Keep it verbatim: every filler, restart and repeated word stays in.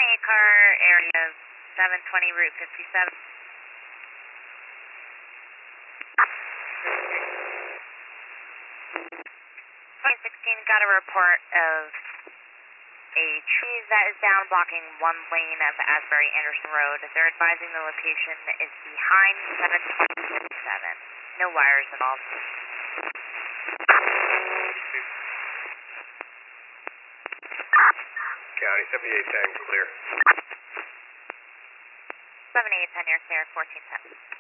twenty-eight car area, seven twenty Route fifty-seven. twenty sixteen got a report of a tree that is down blocking one lane of Asbury Anderson Road. They're advising the location is behind seven twenty fifty-seven. No wires involved. County seventy-eight ten, clear. seventy-eight ten, you're clear, fourteen ten.